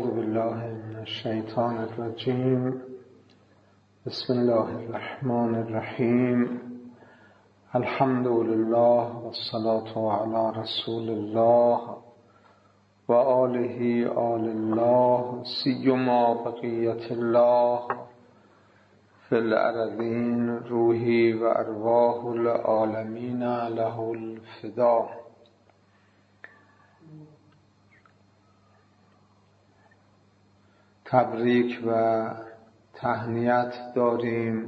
اعوذ بالله من الشیطان الرجیم. بسم الله الرحمن الرحیم. الحمد لله والصلاة علی رسول الله و آله آل الله سیما بقیت الله فی الارضین روحی و ارواح العالمین له الفدا. تبریک و تهنیت داریم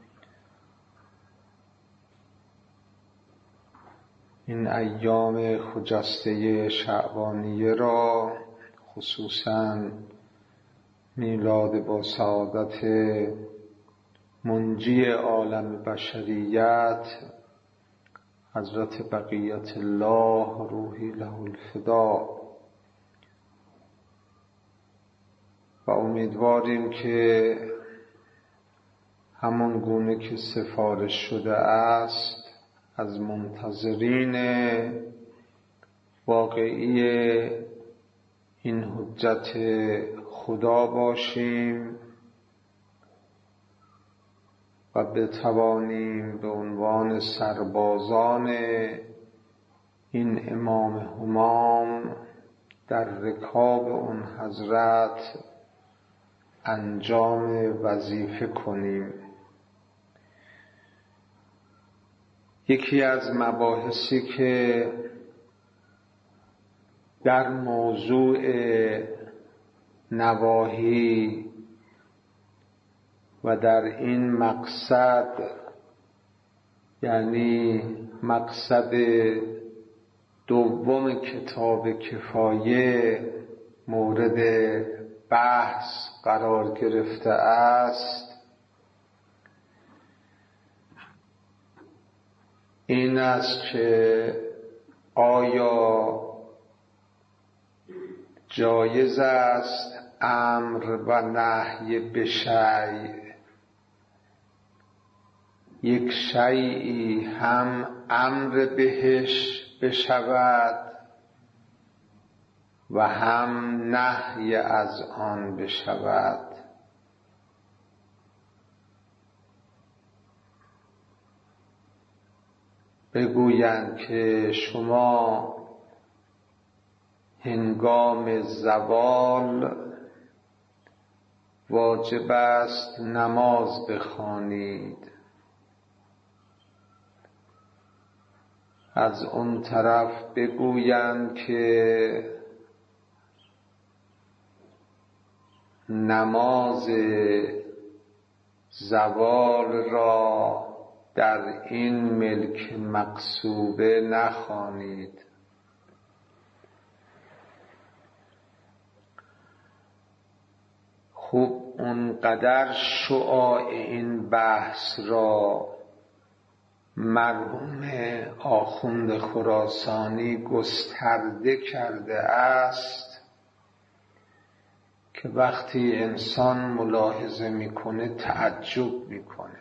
این ایام خجسته شعبانیه را، خصوصاً میلاد با سعادت منجی عالم بشریت حضرت بقیت الله روحی له الفدا، و امیدواریم که همون گونه که سفارش شده است از منتظرین واقعی این حجت خدا باشیم و بتوانیم به عنوان سربازان این امام همام در رکاب اون حضرت انجام وظیفه کنیم. یکی از مباحثی که در موضوع نواهی و در این مقصد، یعنی مقصد دوم کتاب کفایه، مورد بحث قرار گرفته است، این است که آیا جایز است امر و نهی به شیء، یک شیئی هم امر بهش بشود و هم نهی از آن بشود. بگویند که شما هنگام زوال واجب است نماز بخوانید، از اون طرف بگویند که نماز زوال را در این ملک مغصوبه نخوانید. خوب اونقدر شعاع این بحث را مرحوم آخوند خراسانی گسترده کرده است که وقتی انسان ملاحظه میکنه تعجب میکنه.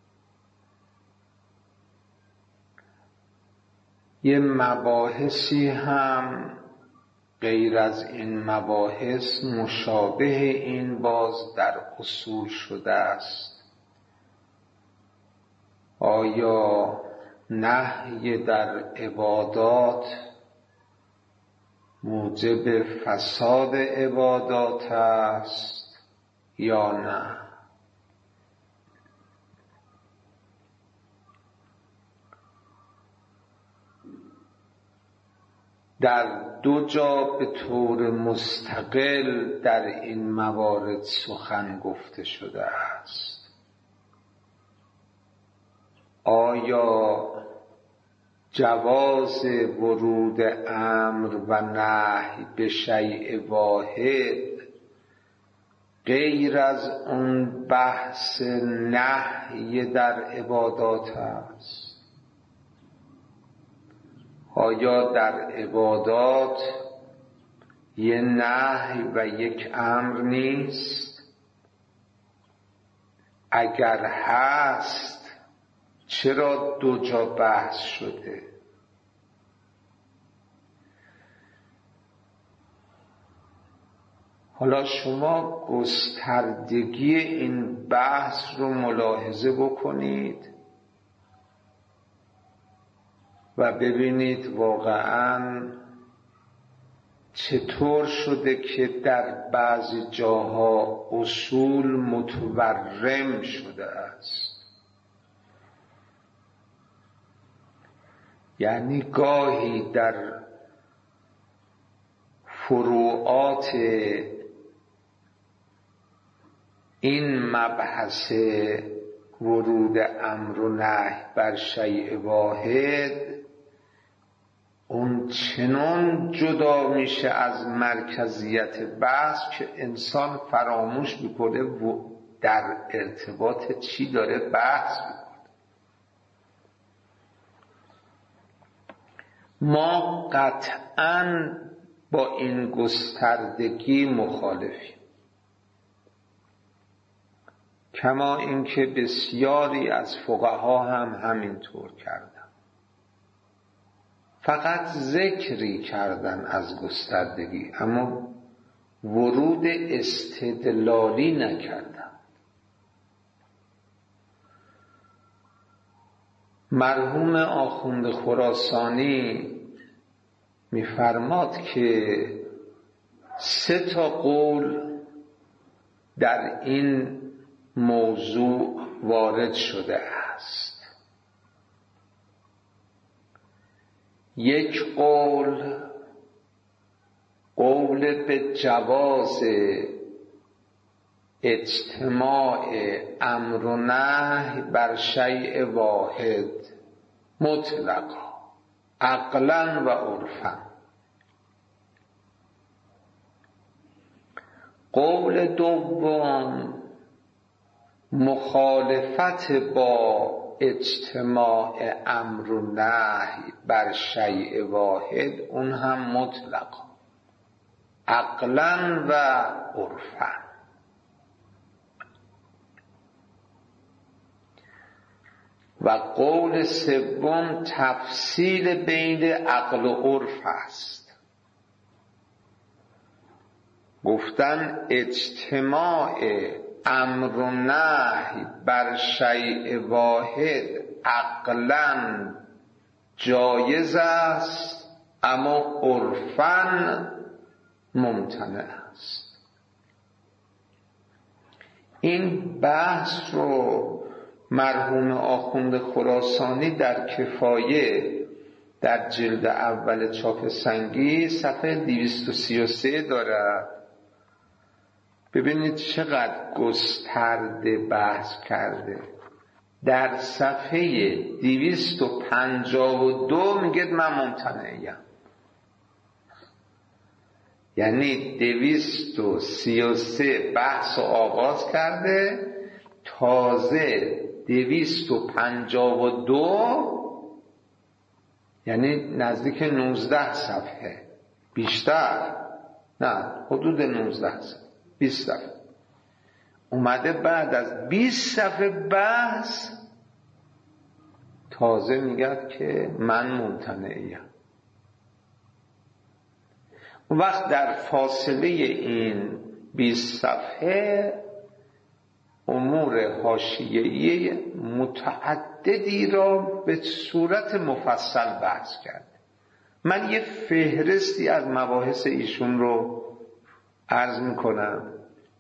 یه مباحثی هم غیر از این مباحث مشابه این باز در اصول شده است. آیا نهی در عبادات موجب فساد عبادات است یا نه؟ در دو جا به طور مستقل در این موارد سخن گفته شده است. آیا جواز ورود امر و نهی به شیء واحد غیر از اون بحث نهی در عبادات است؟ آیا در عبادات یه نهی و یک امر نیست؟ اگر هست چرا دو جا بحث شده؟ حالا شما گستردگی این بحث رو ملاحظه بکنید و ببینید واقعاً چطور شده که در بعضی جاها اصول متورم شده است. یعنی گاهی در فروعات این مبحث ورود امر و نهی بر شیء واحد اون چنان جدا میشه از مرکزیت بحث که انسان فراموش میکنه و در ارتباط چی داره بحث میکنه. ما قطعاً با این گستردگی مخالفیم، کما اینکه بسیاری از فقها هم همینطور کردن، فقط ذکری کردن از گستردگی اما ورود استدلالی نکردن. مرحوم آخوند خراسانی می‌فرماد که 3 قول در این موضوع وارد شده است. یک قول به جواز اجتماع امر و نهی بر شیء واحد مطلقا عقلا و عرفا. قول دوم مخالفت با اجتماع امر و نهی بر شیء واحد اون هم مطلقا عقلا و عرفا. و قول سوم تفصیل بین عقل و عرف است. گفتن اجتماع امر و نهی بر شیء واحد عقلاً جایز است اما عرفاً ممتنع است. این بحث رو مرحوم آخوند خراسانی در کفایه در جلد اول چاپ سنگی صفحه 233 دارد. ببینید چقدر گسترده بحث کرده. در صفحه 252 میگه من ممتنعیم، یعنی 233 بحث آغاز کرده، تازه 252 یعنی نزدیک 19 صفحه، بیشتر نه حدود 19 صفحه 20 صفحه اومده بعد از 20 صفحه بحث تازه میگه که من ممتنعیم. اون وقت در فاصله این 20 صفحه امور حاشیه‌ای متعددی را به صورت مفصل بحث کرد. من یه فهرستی از مباحث ایشون رو عرض میکنم.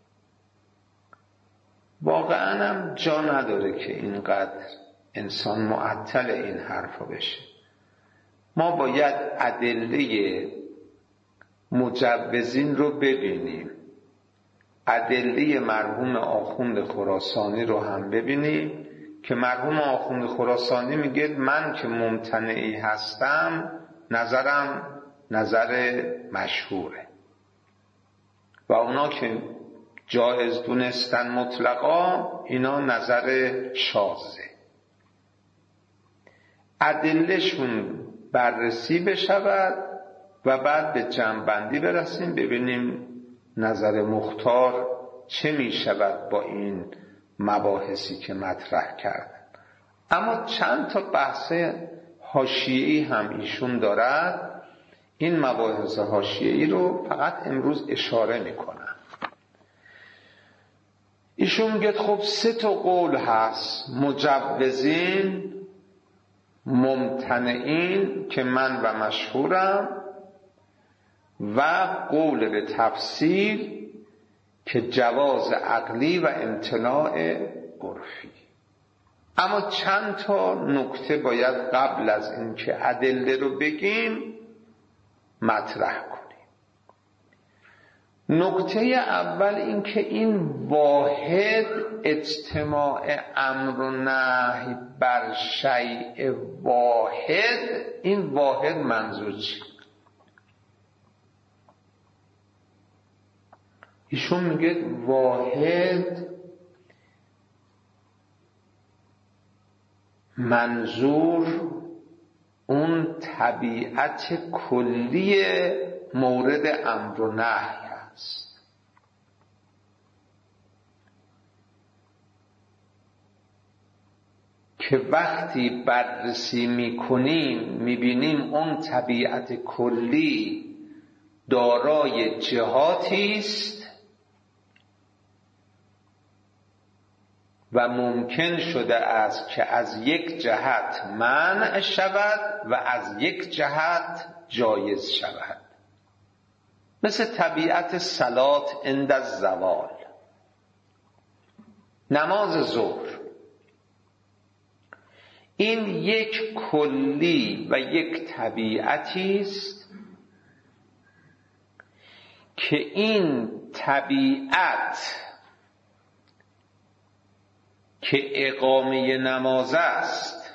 واقعا هم جا نداره که اینقدر انسان معطل این حرفا بشه. ما باید ادله مجوزین رو ببینیم، ادله مرحوم آخوند خراسانی رو هم ببینیم که مرحوم آخوند خراسانی میگه من که ممتنعی هستم نظرم نظر مشهوره و اونا که جایز دونستن مطلقا اینا نظر شاذه. ادلهشون بررسی بشود و بعد به جمع‌بندی برسیم ببینیم نظر مختار چه می شود با این مباحثی که مطرح کردن. اما چند تا بحث حاشیه‌ای هم ایشون دارد. این مباحث حاشیه‌ای رو فقط امروز اشاره می کنم. ایشون میگه خب 3 قول هست: مجوزین، ممتنعین که من و مشهورم، و قول به تفصیل که جواز عقلی و امتناع عرفی. اما چند تا نکته باید قبل از اینکه ادله رو بگیم مطرح کنیم. نکته اول این که این واحد اجتماع امر و نهی بر شیء واحد، این واحد منظور چیه؟ ایشون میگه واحد منظور اون طبیعت کلی مورد امر و نهی هست. که وقتی بررسی میکنیم میبینیم اون طبیعت کلی دارای جهاتی است و ممکن شده است که از یک جهت منع شود و از یک جهت جایز شود. مثل طبیعت صلات عند الزوال، نماز ظهر، این یک کلی و یک طبیعتی است که این طبیعت که اقامه نماز است،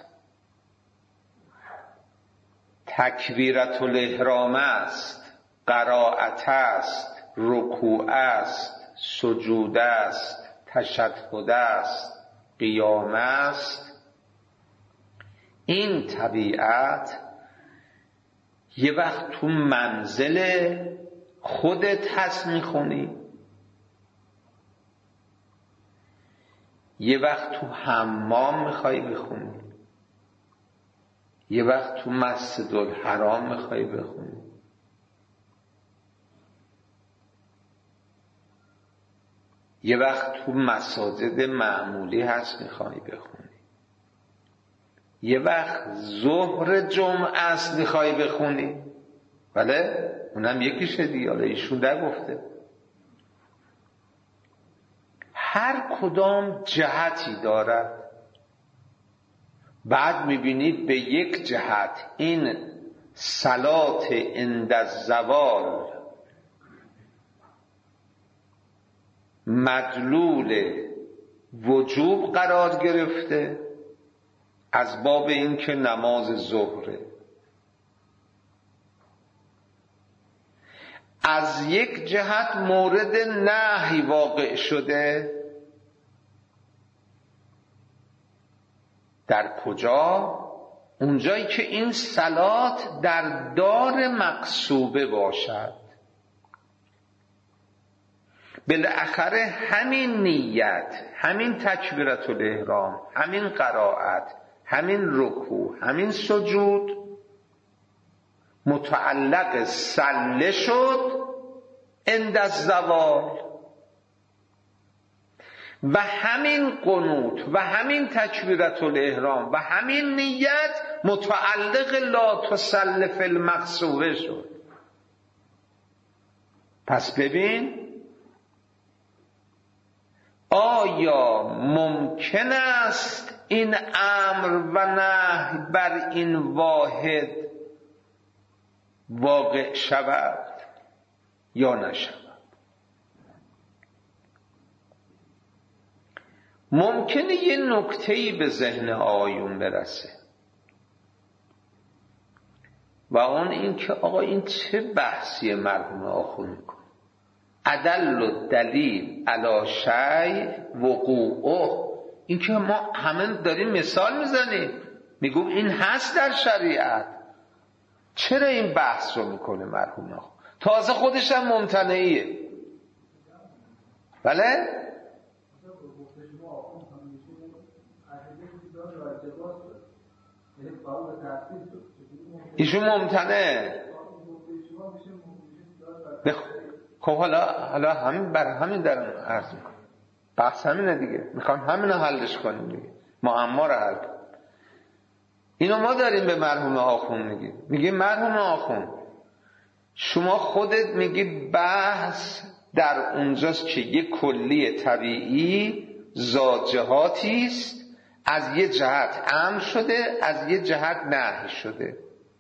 تکبیرت الاحرام است، قرائت است، رکوع است، سجود است، تشهد است، قیام است، این طبیعت یه وقت تو منزل خودت هست میخونی، یه وقت تو حمام میخوای بخونی، یه وقت تو مسجد الحرام میخوای بخونی، یه وقت تو مساجد معمولی هست میخوای بخونی، یه وقت ظهر جمعه است میخوای بخونی. بله اونم یکیشه دیگه، حالا ایشون نگفته. هر کدام جهتی دارد. بعد میبینید به یک جهت این صلات عند الزوال مدلول وجوب قرار گرفته از باب این که نماز ظهره. از یک جهت مورد نهی واقع شده. در کجا؟ اونجایی که این صلات در دار مقصوبه باشد. بالاخره همین نیت، همین تکبیرت الاحرام، همین قرائت، همین رکوع، همین سجود متعلق صله شد عند الزوال و همین قنوت و همین تکبیرت الاحرام و همین نیت متعلق لا تصل فی المقصوبه شد. پس ببین آیا ممکن است این امر و نهی بر این واحد واقع شود یا نشود؟ ممکنه یه نکته‌ای به ذهن آیون برسه و اون این که آقا این چه بحثی مرحوم آخوند میکنه؟ ادل الدلیل علی شیء وقوعه. این که ما همه داریم مثال میزنیم، میگم این هست در شریعت، چرا این بحث رو میکنه مرحوم آخوند؟ تازه خودش هم ممتنعیه. بله؟ ایشون ممتنع. خب حالا همین برای همین دارم عرض میکنم. بحث همینه دیگه، میخوام همینو حلش کنیم دیگه، معما رو حل. اینو ما داریم به مرحوم آخوند میگیم. میگیم مرحوم آخوند شما خودت میگی بحث در اونجاست که یک کلی طبیعی ذات است، از یه جهت امر شده، از یه جهت نهی شده.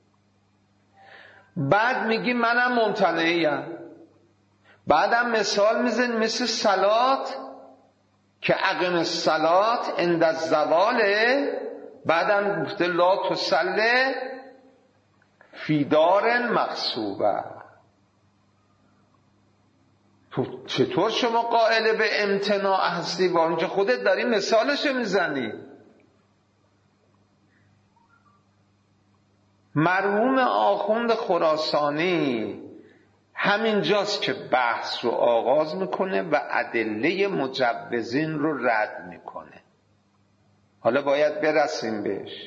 بعد میگی منم ممتنعیم. بعدم مثال میزن مثل صلات که اقم الصلات عند الزوال، بعدم گفته لا تصلی فی دار مغصوبه. تو چطور شما قائل به امتناع هستی با اونجا خودت داری مثالشو میزنی؟ مرحوم آخوند خراسانی همین جاست که بحث رو آغاز میکنه و ادله مجوزین رو رد میکنه. حالا باید برسیم بهش.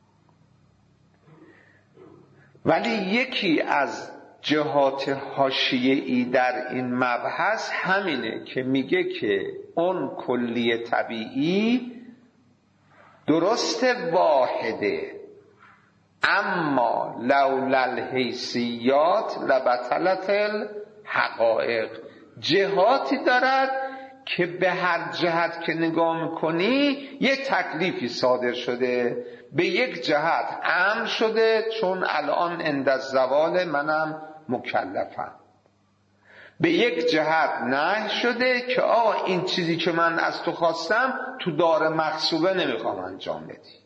ولی یکی از جهات حاشیه‌ای در این مبحث همینه که میگه که اون کلی طبیعی درست واحده، اما لولا الحیثیات لبطلت الحقایق. جهاتی دارد که به هر جهت که نگاه میکنی یک تکلیفی صادر شده، به یک جهت امر شده چون الان عند الزوال منم مکلفم، به یک جهت نهی شده که این چیزی که من از تو خواستم تو دار مغصوبه نمیخوام انجام بدی.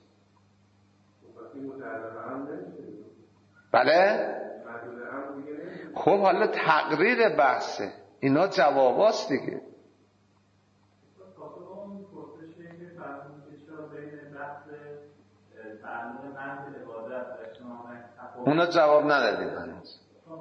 بله؟ خب حالا تقریر بحثه، اینا جواباست دیگه. اونا جواب ندادید هنوز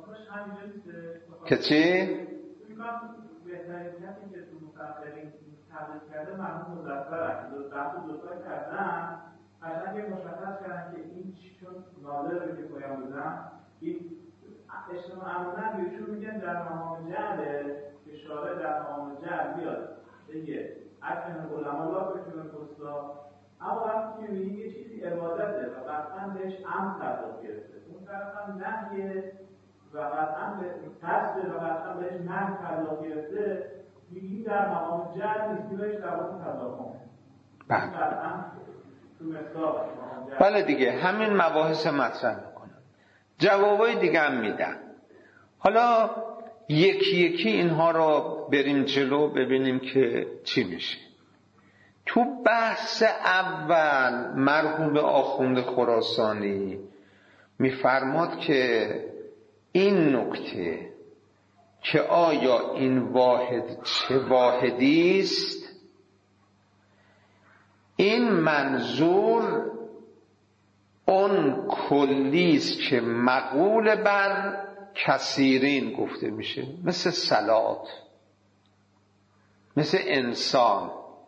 که چی؟ بهترین کسی که تو مفکرین تبلیغ کرده مرحوم مظفر هست. دوتا کردن قشنگ مشخص کردن که این چون ناظر رو که پایان بودن این اجتماع امروزن بیشون میگن در مقام جعله که شارع در مقام جعل بیاد دیگه اکنون علما لا بکنن پستا، اما وقتی که میگه یه چیزی عبادته و قطعا بهش امر تعلق گرفته، اون طرف هم نهیه و قطعا به تصده و قطعا بهش نهی تعلق گرفته، میگیم در مقام جعل نیست که بهش در واقع تضاهم. بله دیگه، همین مباحث مطرح میکنم، جوابای دیگه هم میدن. حالا یکی یکی اینها رو بریم جلو ببینیم که چی میشه. تو بحث اول مرحوم آخوند خراسانی میفرماد که این نکته که آیا این واحد چه واحدی است، این منظور اون کلی است که مقول بر کثیرین گفته میشه، مثل صلات، مثل انسان.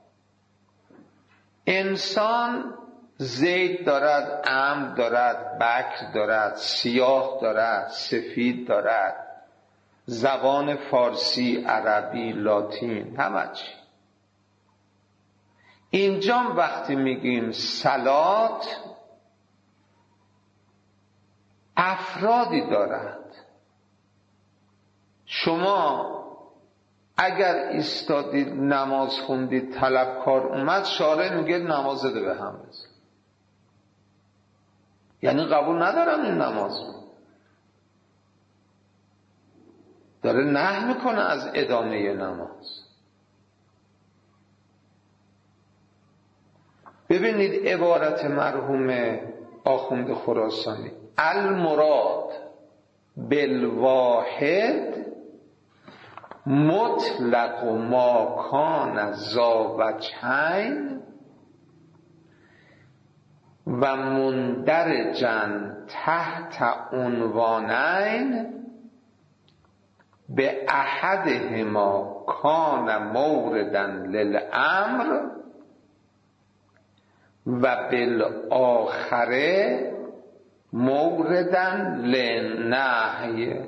انسان زید دارد، عمرو دارد، بکر دارد، سیاه دارد، سفید دارد، زبان فارسی، عربی، لاتین، همه چی. اینجا وقتی میگیم صلات افرادی دارد. شما اگر ایستادید نماز خوندید طلبکار اومد، شارع میگه نماز ده به هم بزن، یعنی قبول ندارم این نماز رو، داره نهی میکنه از ادامه نماز. ببینید عبارت مرحوم آخوند خراسانی، المراد بالواحد مطلق ما کان ذا وجهین و مندرجا تحت عنوانین به احدهما کان موردا للامر و بالآخره موردا للنهی.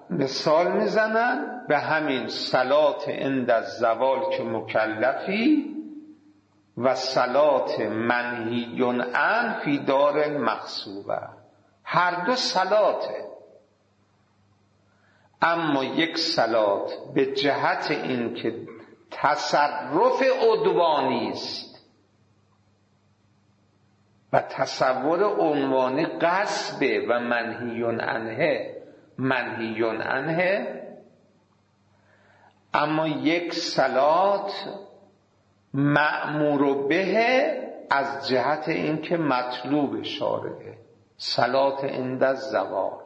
مثال میزنن به همین صلات عند الزوال که مکلفی و صلات منهی عنه فی دار المغصوبه، هر دو صلاته، اما یک صلات به جهت این که تصرف عدوانی است و تصور عنوان غصب و منهی عنه، اما یک صلات مأمور به از جهت این که مطلوب شارعه، صلات عند الزوال.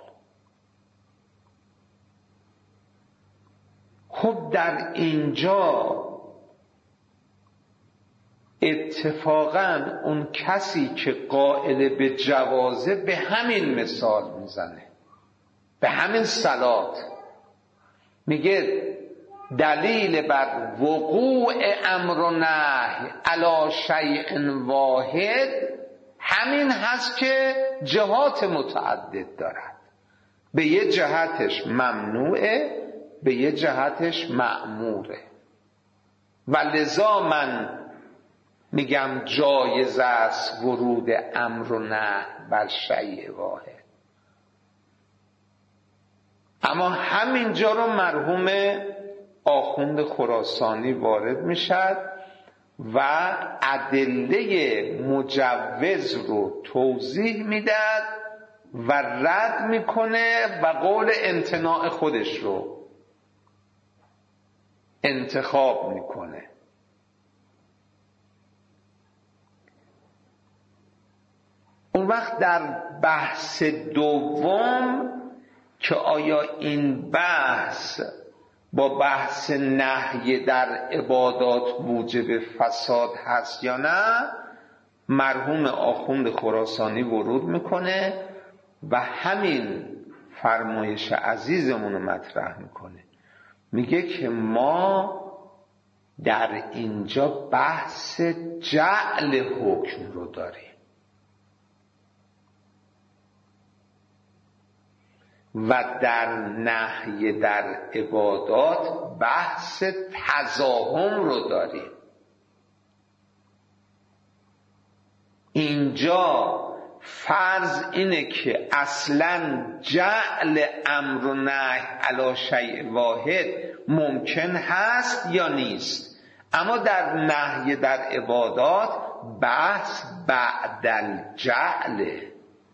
خب در اینجا اتفاقا اون کسی که قائل به جوازه به همین مثال میزنه، به همین صلات، میگه دلیل بر وقوع امر و نهی علی شیء واحد همین هست که جهات متعدد دارد، به یه جهتش ممنوعه، به یه جهتش مأموره، و لذا من میگم جایز است ورود امر و نهی بر شیء واحد. اما همینجا رو مرحوم آخوند خراسانی وارد میشد و ادله مجوز رو توضیح میداد و رد میکنه و قول امتناع خودش رو انتخاب میکنه. اون وقت در بحث دوم که آیا این بحث با بحث نهی در عبادات موجب فساد هست یا نه، مرحوم آخوند خراسانی ورود میکنه و همین فرمایش عزیزمون رو مطرح میکنه. میگه که ما در اینجا بحث جعل حکم رو داریم و در نهی در عبادات بحث تزاحم رو داریم. اینجا فرض اینه که اصلا جعل امر و نهی علی شیء واحد ممکن هست یا نیست، اما در نهی در عبادات بحث بعد الجعله،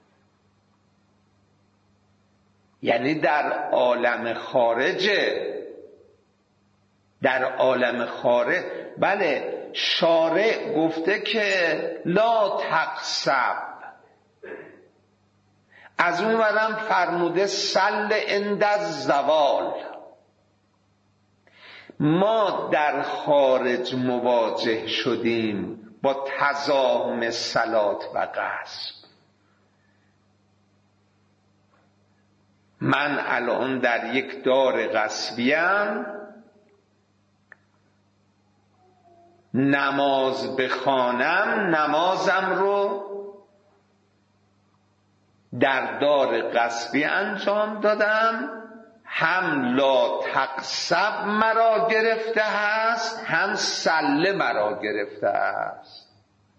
یعنی در عالم خارجه. در عالم خارج بله، شارع گفته که لا تقصب، از اون ورم فرموده صل عند الزوال. ما در خارج مواجه شدیم با تزاحم صلات و غصب. من الان در یک دار غصبیم، نماز بخوانم، نمازم رو در دار غصبی انجام دادم، هم لا تقصب مرا گرفته است، هم سله مرا گرفته است.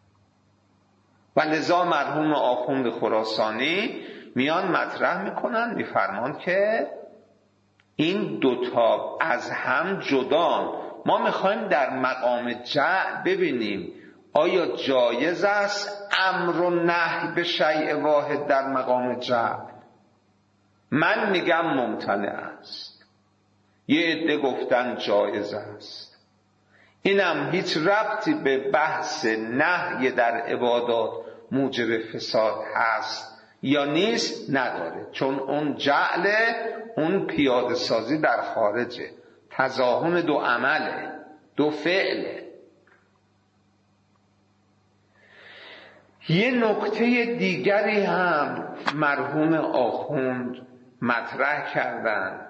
و لذا مرحوم آخوند خراسانی میان مطرح میکنن، میفرمان که این دوتا از هم جدان. ما میخوایم در مقام جعل ببینیم آیا جایز است امر و نهی به شیء واحد در مقام جعل. من میگم ممتنع است، یه عده گفتن جایز است. اینم هیچ ربطی به بحث نهی در عبادات موجب فساد هست یا نیست نداره، چون اون جعل، اون پیاده سازی در خارجه، تزاحم دو عمله، دو فعله. یه نکته دیگری هم مرحوم آخوند مطرح کردن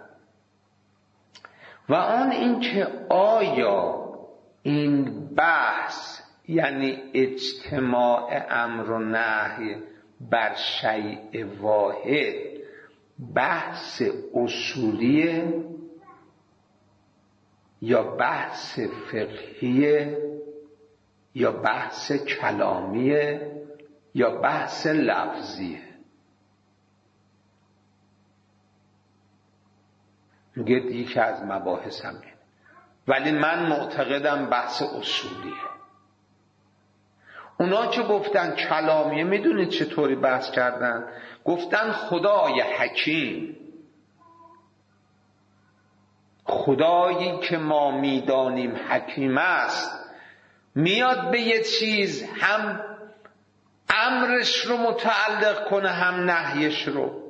و آن این که آیا این بحث یعنی اجتماع امر و نهی بر شیء واحد بحث اصولیه یا بحث فقهیه یا بحث کلامیه یا بحث لفظیه؟ میگه یکی از مباحث همه، ولی من معتقدم بحث اصولیه. اونا که گفتن کلامیه، میدونید چطوری بحث کردن؟ گفتن خدای حکیم، خدایی که ما میدانیم حکیم است، میاد به یه چیز هم امرش رو متعلق کنه هم نهیش رو.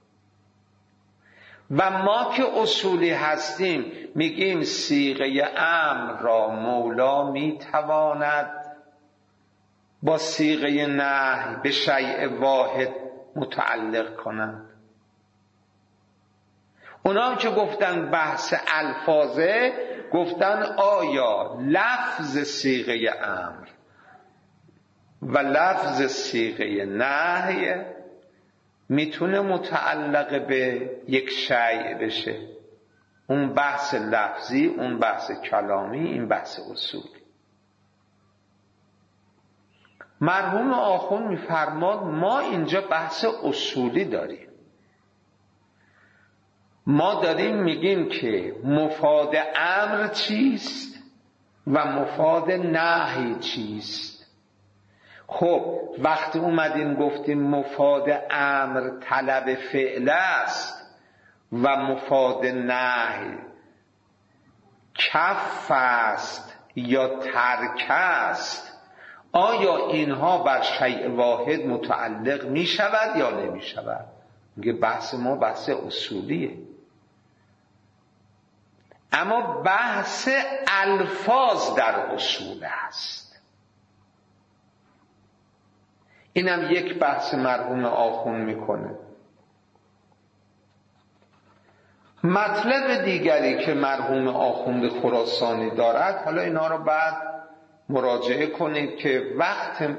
و ما که اصولی هستیم میگیم صیغه امر را مولا میتواند با صیغه نهی به شیء واحد متعلق کنند. اونا هم که گفتن بحث الفاظه، گفتن آیا لفظ صیغه امر و لفظ صیغه نهی میتونه متعلق به یک شیء بشه؟ اون بحث لفظی، اون بحث کلامی، این بحث اصولی. مرحوم آخوند میفرماد ما اینجا بحث اصولی داریم. ما داریم میگیم که مفاد امر چیست و مفاد نهی چیست. خب وقتی اومدیم گفتیم مفاد امر طلب فعل است و مفاد نهی کف است یا ترک است، آیا اینها بر شیء واحد متعلق می شود یا نمی شود؟ میگه بحث ما بحث اصولیه. اما بحث الفاظ در اصول است. اینم یک بحث مرحوم آخوند میکنه. مطلب دیگری که مرحوم آخوند خراسانی دارد، حالا اینا رو بعد مراجعه کنید که وقت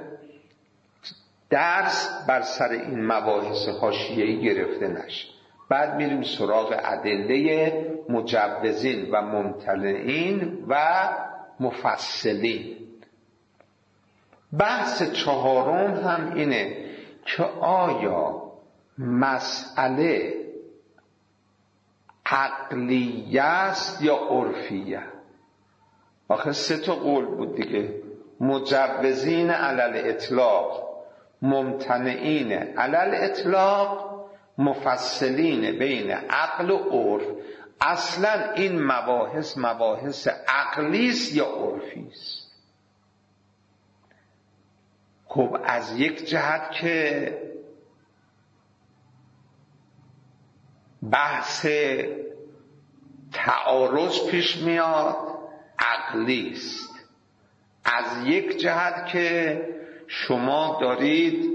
درس بر سر این مباحث حاشیه‌ای گرفته نشه. بعد میریم سراغ ادله مجوزین و ممتنعین و مفصلین. بحث چهارم هم اینه که آیا مسئله عقلیه است یا عرفیه؟ آخه 3 قول بود دیگه، مجوزین علی الاطلاق، ممتنعین علی الاطلاق، مفصلین بین عقل و عرف. اصلا این مباحث عقلی است یا عرفی است؟ خب از یک جهت که بحث تعارض پیش میاد عقلی است، از یک جهت که شما دارید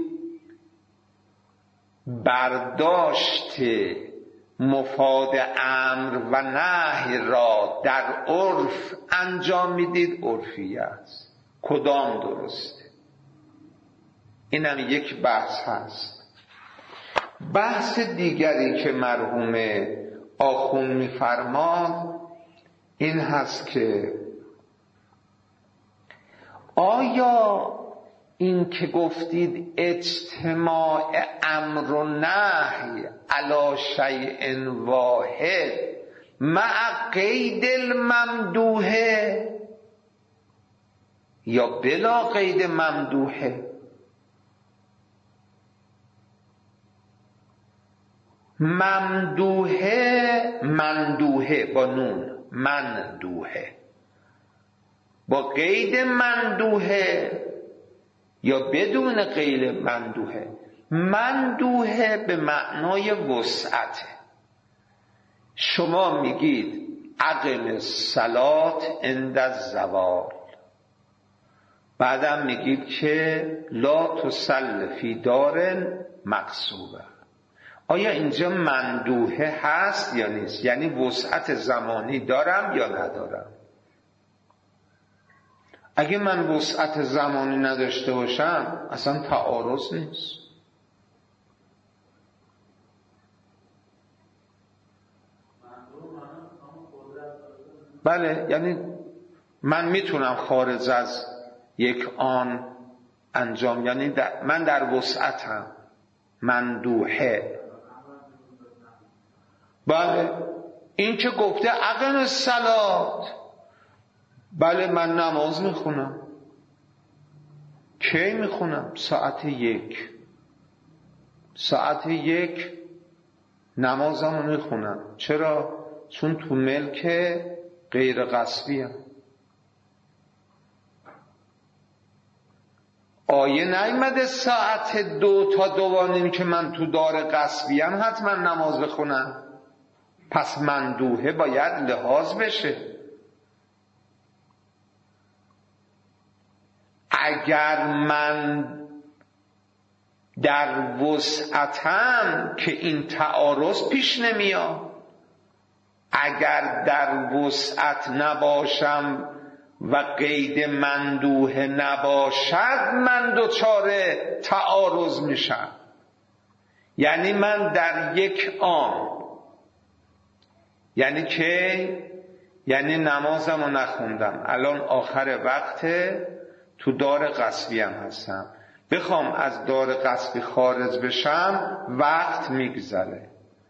برداشت مفاد امر و نهی را در عرف انجام میدید، عرفی است. کدام درسته؟ اینم یک بحث هست. بحث دیگری که مرحوم آخوند میفرماد این هست که آیا این که گفتید اجتماع امر و نهی علی شیء واحد مع قید الممدوحه یا بلا قید ممدوحه؟ مندوحه با نون، مندوحه با قید مندوحه یا بدون قید مندوحه؟ مندوحه به معنای وسعته. شما میگید اقم الصلاة عند الزوال، بعدم میگید که لا تصل فی دار مغصوبه. آیا اینجا مندوحه هست یا نیست؟ یعنی وسعت زمانی دارم یا ندارم؟ اگه من وسعت زمانی نداشته باشم اصلا تعارض نیست. بله، یعنی من میتونم خارج از یک آن انجام، یعنی من در وسعتم، مندوحه. بله، این که گفته اقم الصلات، بله من نماز میخونم. کی میخونم؟ ساعت 1. ساعت 1 نمازم میخونم. چرا؟ چون تو ملک غیر غصبی هم. آیه نیامده ساعت 2 تا 2:30 که من تو دار غصبی هم حتما نماز بخونم. پس مندوحه باید لحاظ بشه. اگر من در وسعتم که این تعارض پیش نمیاد، اگر در وسعت نباشم و قید مندوحه نباشد، من دچار تعارض میشم. یعنی من در یک آن، یعنی که یعنی نمازم رو نخوندم، الان آخر وقته، تو دار غصبی هم هستم، بخوام از دار غصبی خارج بشم، وقت میگذره.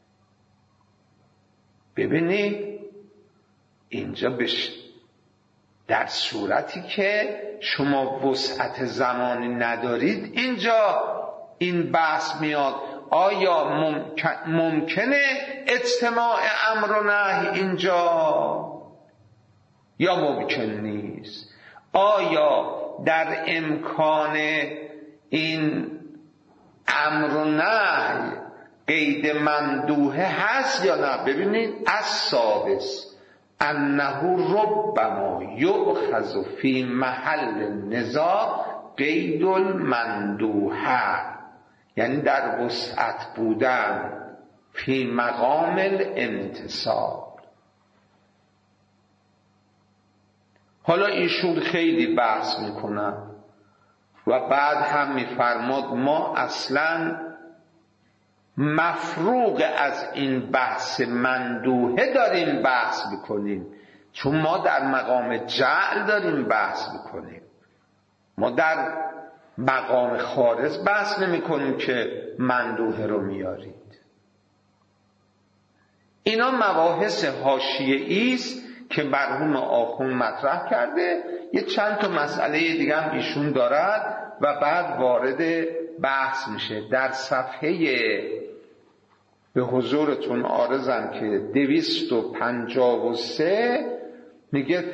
ببینید اینجا در صورتی که شما وسعت زمانی ندارید، اینجا این بحث میاد آیا ممکنه اجتماع امر و نهی اینجا یا ممکن نیست؟ آیا در امکان این امر و نهی قید مندوحه هست یا نه؟ ببینید السادس انه ربما یؤخذ فی محل النزاع قید المندوحه، یعنی در وسعت بودن فی مقام الامتصال. حالا ایشون خیلی بحث میکنن و بعد هم میفرماد ما اصلا مفروغ از این بحث مندوحه داریم بحث میکنیم، چون ما در مقام جعل داریم بحث میکنیم، ما در مقام خارج بحث نمی کنیم که مندوحه رو میارید. اینا مباحث حاشیه‌ای است که مرحوم آخوند مطرح کرده. یه چند تا مسئله دیگه هم ایشون دارد و بعد وارد بحث میشه. در صفحه به حضورتون عارضم که 253 میگه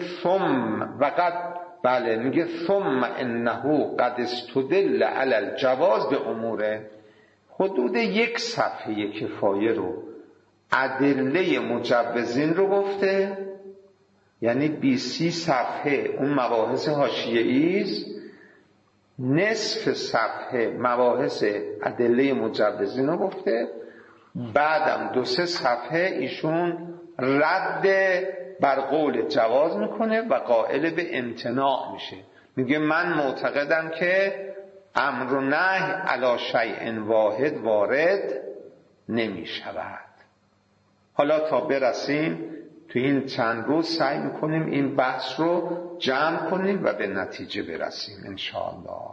میگه ثم انه قد استدل علی الجواز به اموره. حدود 1 صفحه کفایه رو ادله مجوزین رو گفته، یعنی 20 صفحه اون مباحث حاشیه‌ای است، نصف صفحه مباحث ادله مجوزین رو گفته، بعدم 2-3 صفحه ایشون رد بر قول جواز میکنه و قائل به امتناع میشه. میگه من معتقدم که امر و نهی علی شیء واحد وارد نمیشود. حالا تا برسیم تو این چند روز سعی میکنیم این بحث رو جمع کنیم و به نتیجه برسیم انشاءالله.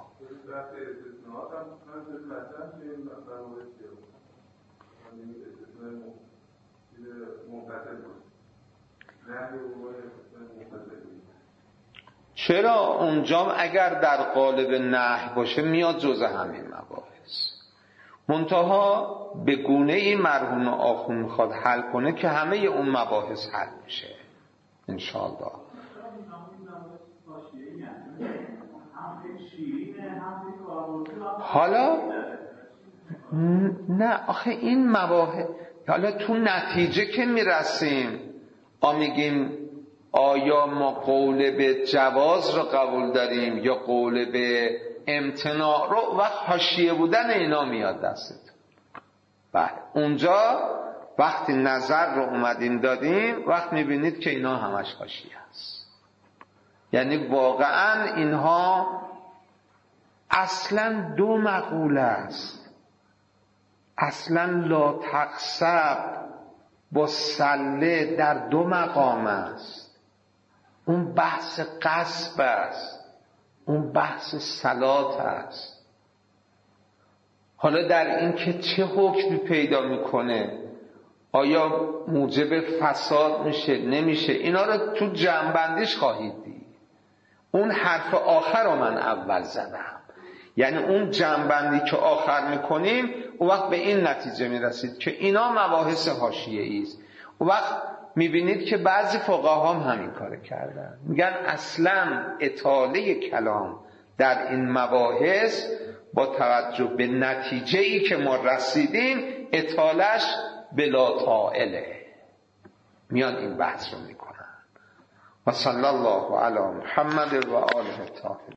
چرا اونجا اگر در قالب نهی باشه میاد جز همین مباحث، منتها به گونه این مرحوم آخوند میخواد حل کنه که همه اون مباحث حل میشه انشاءالله. حالا نه آخه این مباحث، حالا تو نتیجه که میرسیم میگیم آیا ما قول به جواز رو قبول داریم یا قول به امتناع رو، و حاشیه بودن اینا میاد دستتون. بله اونجا وقتی نظر رو اومدین دادیم، وقت میبینید که اینا همش حاشیه است، یعنی واقعا اینها اصلا 2 مقوله است، اصلا لا تقصب با سله در 2 مقام است. اون بحث غصب است، اون بحث صلات است. حالا در این که چه حکمی پیدا میکنه، آیا موجب فساد میشه نمیشه، اینا رو تو جمع‌بندیش خواهید دید. اون حرف آخر رو من اول زدم، یعنی اون جمع‌بندی که آخر میکنیم اون وقت به این نتیجه میرسید که اینا مباحث حاشیه‌ای است. اون وقت میبینید که بعضی فقها هم همین کار کردن، میگن اصلا اطاله کلام در این مباحث با توجه به نتیجه‌ای که ما رسیدیم اطالش بلا طائله، میان این بحث رو میکنن. و صلی الله علی محمد و آله الطاهرین.